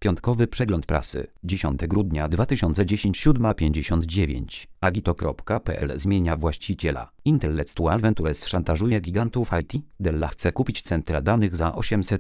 Piątkowy przegląd prasy. 10 grudnia 2010 7:59. Agito.pl zmienia właściciela. Intellectual Ventures szantażuje gigantów IT. Dell chce kupić centra danych za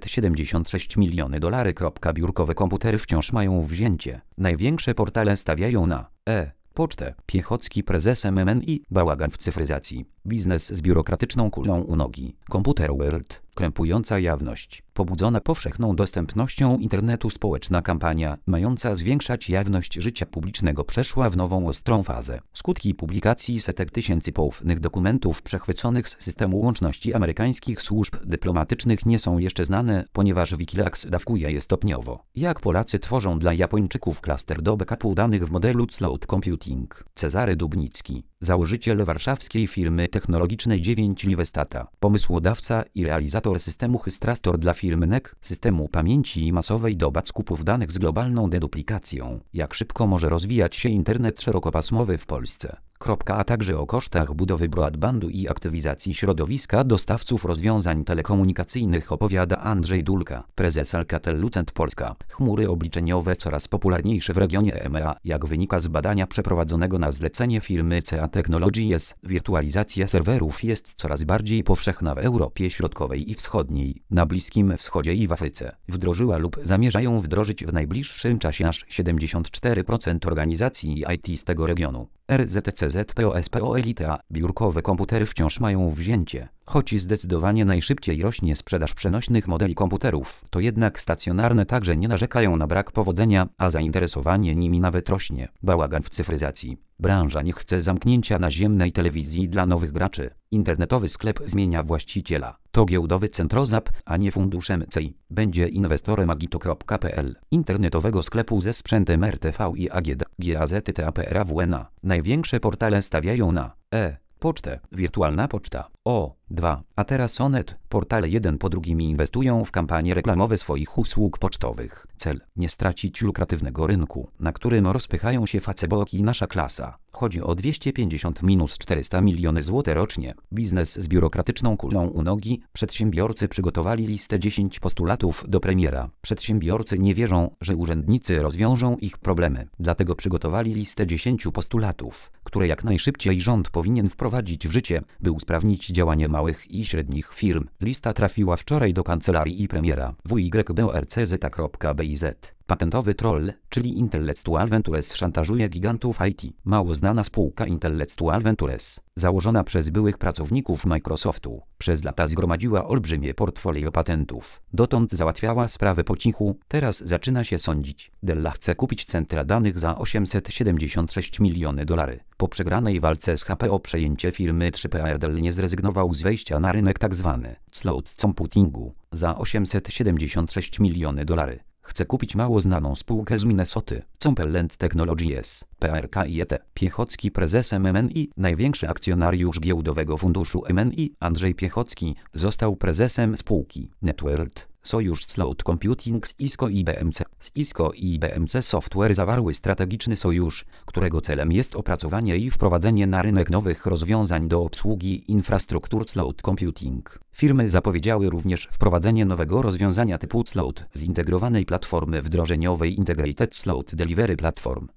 $876 miliony. Biurkowe komputery wciąż mają wzięcie. Największe portale stawiają na Pocztę. Piechocki prezesem MNI. Bałagan w cyfryzacji. Biznes z biurokratyczną kulą u nogi. Computer World. Krępująca jawność. Pobudzona powszechną dostępnością internetu społeczna kampania, mająca zwiększać jawność życia publicznego, przeszła w nową ostrą fazę. Skutki publikacji setek tysięcy poufnych dokumentów przechwyconych z systemu łączności amerykańskich służb dyplomatycznych nie są jeszcze znane, ponieważ Wikileaks dawkuje je stopniowo. Jak Polacy tworzą dla Japończyków klaster do backupu danych w modelu Cloud Computing. Cezary Dubnicki, założyciel warszawskiej firmy technologicznej 9 Livestata, pomysłodawca i realizator systemu Hystrastor dla firmy NEC, systemu pamięci masowej do backupów danych z globalną deduplikacją. Jak szybko może rozwijać się internet szerokopasmowy w Polsce? A także o kosztach budowy broadbandu i aktywizacji środowiska dostawców rozwiązań telekomunikacyjnych opowiada Andrzej Dulka, prezes Alcatel-Lucent Polska. Chmury obliczeniowe coraz popularniejsze w regionie EMEA. Jak wynika z badania przeprowadzonego na zlecenie firmy CA Technologies, wirtualizacja serwerów jest coraz bardziej powszechna w Europie Środkowej i Wschodniej, na Bliskim Wschodzie i w Afryce. Wdrożyła lub zamierzają wdrożyć w najbliższym czasie aż 74% organizacji IT z tego regionu. RZCZPOSPOLITA. Biurkowe komputery wciąż mają wzięcie. Choć zdecydowanie najszybciej rośnie sprzedaż przenośnych modeli komputerów, to jednak stacjonarne także nie narzekają na brak powodzenia, a zainteresowanie nimi nawet rośnie. Bałagan w cyfryzacji. Branża nie chce zamknięcia naziemnej telewizji dla nowych graczy. Internetowy sklep zmienia właściciela. To giełdowy Centrozap, a nie fundusz MCI. Będzie inwestorem Agito.pl, internetowego sklepu ze sprzętem RTV i AGD, GAZTAPRAWNA. Największe portale stawiają na Pocztę. Wirtualna poczta. O2. A teraz Onet. Portale jeden po drugim inwestują w kampanie reklamowe swoich usług pocztowych. Cel: nie stracić lukratywnego rynku, na którym rozpychają się Facebook i Nasza Klasa. Chodzi o 250-400 miliony złotych rocznie. Biznes z biurokratyczną kulą u nogi. Przedsiębiorcy przygotowali listę 10 postulatów do premiera. Przedsiębiorcy nie wierzą, że urzędnicy rozwiążą ich problemy. Dlatego przygotowali listę 10 postulatów, które jak najszybciej rząd powinien wprowadzić w życie, by usprawnić działanie małych i średnich firm. Lista trafiła wczoraj do kancelarii i premiera WYBORCZ.biz. Patentowy troll, czyli Intellectual Ventures szantażuje gigantów IT. Mało znana spółka Intellectual Ventures, założona przez byłych pracowników Microsoftu, przez lata zgromadziła olbrzymie portfolio patentów. Dotąd załatwiała sprawy po cichu, teraz zaczyna się sądzić. Dell chce kupić centra danych za $876 miliony. Po przegranej walce z HP o przejęcie firmy 3PR Dell nie zrezygnował z wejścia na rynek tzw. Cloud Computingu za $876 miliony. Chce kupić mało znaną spółkę z Minnesoty, Compellent Technologies, PRKiT. Piechocki prezesem MNI, największy akcjonariusz giełdowego funduszu MNI, Andrzej Piechocki, został prezesem spółki NetWorld. Sojusz Cloud Computing z ISCO i BMC. Z ISCO i BMC Software zawarły strategiczny sojusz, którego celem jest opracowanie i wprowadzenie na rynek nowych rozwiązań do obsługi infrastruktur Cloud Computing. Firmy zapowiedziały również wprowadzenie nowego rozwiązania typu Cloud, zintegrowanej platformy wdrożeniowej Integrated Cloud Delivery Platform.